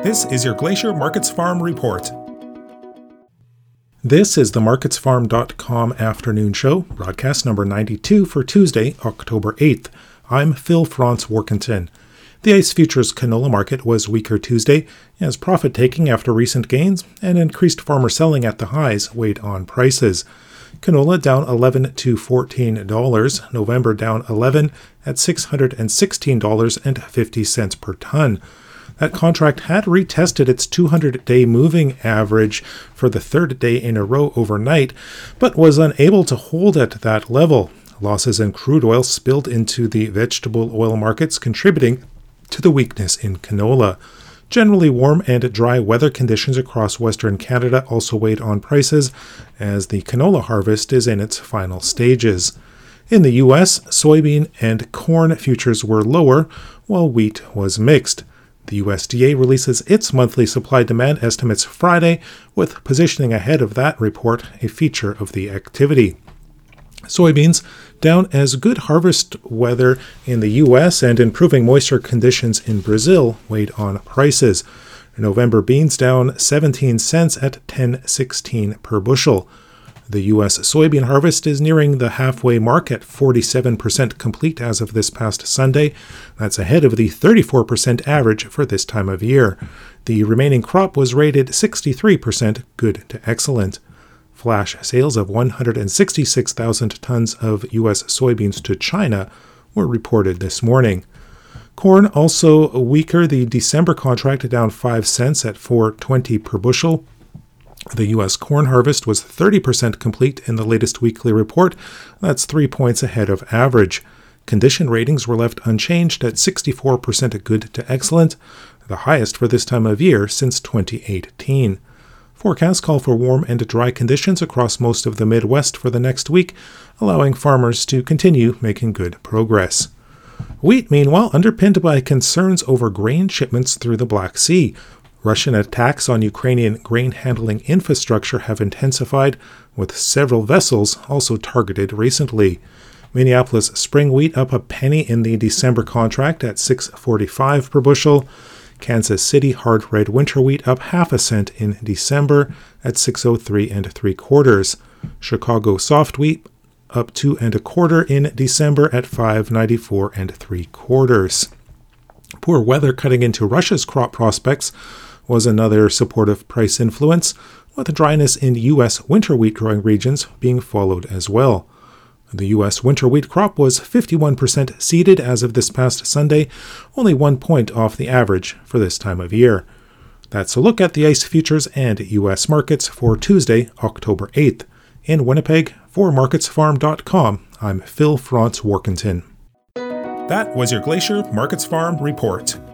This is your Glacier Markets Farm Report. This is the MarketsFarm.com afternoon show, broadcast number 92 for Tuesday, October 8th. I'm Phil-Francois Warkentin. The ICE Futures canola market was weaker Tuesday, as profit-taking after recent gains and increased farmer selling at the highs weighed on prices. Canola down $11 to $14, November down $11 at $616.50 per ton. That contract had retested its 200-day moving average for the third day in a row overnight, but was unable to hold at that level. Losses in crude oil spilled into the vegetable oil markets, contributing to the weakness in canola. Generally warm and dry weather conditions across Western Canada also weighed on prices, as the canola harvest is in its final stages. In the U.S., soybean and corn futures were lower, while wheat was mixed. The USDA releases its monthly supply-demand estimates Friday, with positioning ahead of that report a feature of the activity. Soybeans down as good harvest weather in the U.S. and improving moisture conditions in Brazil weighed on prices. November beans down 17 cents at $10.16 per bushel. The U.S. soybean harvest is nearing the halfway mark at 47% complete as of this past Sunday. That's ahead of the 34% average for this time of year. The remaining crop was rated 63% good to excellent. Flash sales of 166,000 tons of U.S. soybeans to China were reported this morning. Corn also weaker, the December contract down 5 cents at $4.20 per bushel. The U.S. corn harvest was 30% complete in the latest weekly report. That's 3 points ahead of average. Condition ratings were left unchanged at 64% good to excellent, the highest for this time of year since 2018. Forecasts call for warm and dry conditions across most of the Midwest for the next week, allowing farmers to continue making good progress. Wheat, meanwhile, underpinned by concerns over grain shipments through the Black Sea. Russian attacks on Ukrainian grain handling infrastructure have intensified, with several vessels also targeted recently. Minneapolis spring wheat up a penny in the December contract at $6.45 per bushel. Kansas City hard red winter wheat up half a cent in December at $6.03 3/4. Chicago soft wheat up 2 1/4 in December at $5.94 3/4. Poor weather cutting into Russia's crop prospects was another supportive price influence, with dryness in U.S. winter wheat growing regions being followed as well. The U.S. winter wheat crop was 51% seeded as of this past Sunday, only 1 point off the average for this time of year. That's a look at the ICE futures and U.S. markets for Tuesday, October 8th. In Winnipeg, for MarketsFarm.com, I'm Phil-Francois Warkentin. That was your Glacier Markets Farm Report.